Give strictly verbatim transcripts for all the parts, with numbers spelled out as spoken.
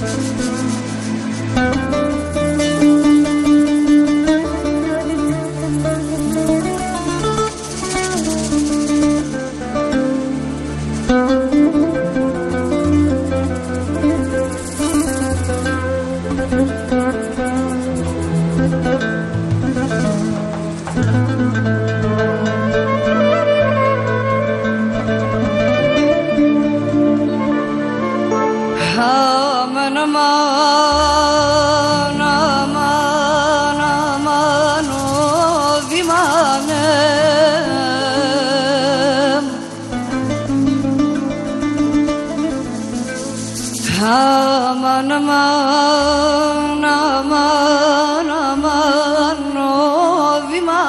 Aman aman aman aman o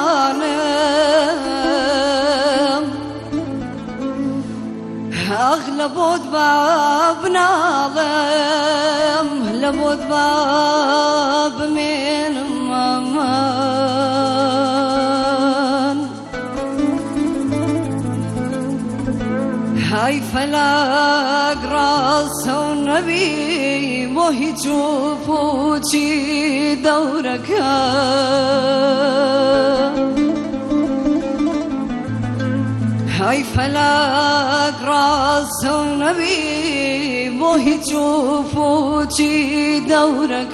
vimanem Ach labod bab nalem labod bab min aman Hay falak ras النبي ما يشوفوا شي دورك هاي فلك راس النبي ما يشوفوا شي دورك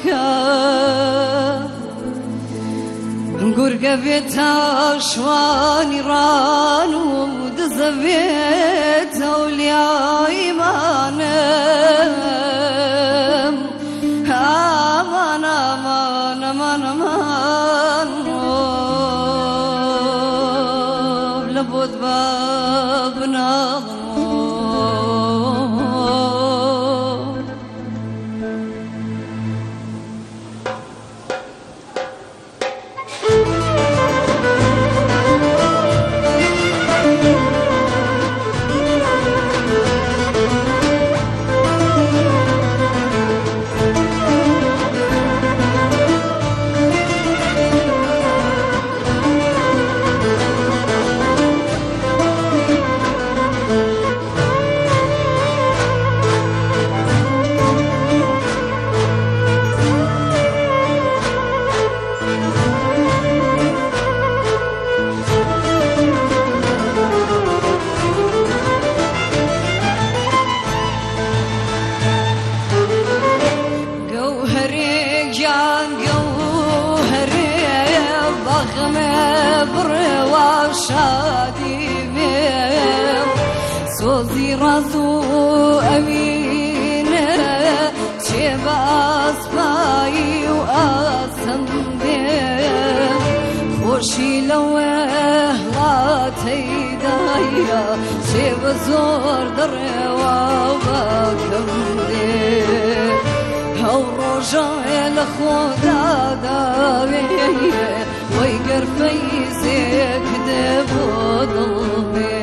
قرقة بيتها شواني رانو دزبيتها وليا إيمانم أمان أمان أمان أمان لابد بابنا شادي بيم صوتي رازو أمينة شيب أصفاي وأصم بيم خوشي لو لا تيدايا شيب زور دروا وبكم ديم هو رجع لخودا دابيه ويقر فيزك دبو ضلبي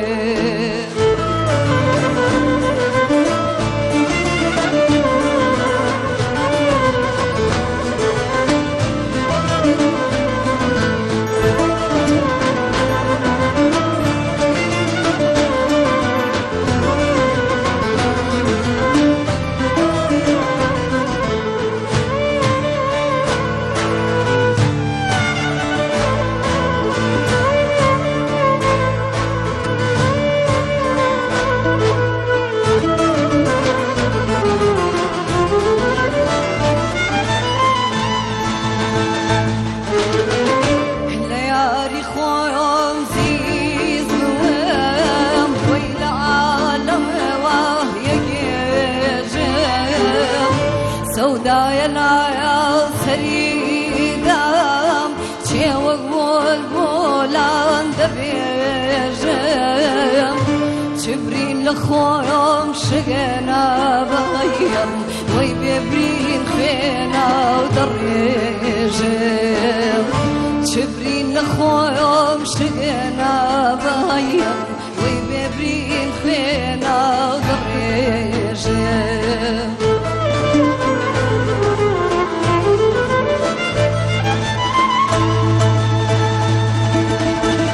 سودايا يا سريدام شيوق والبولان دبيجم شبرين لخويم شقنا بايم ويبيبرين خينا ودريجم شبرين لخويم شقنا بايم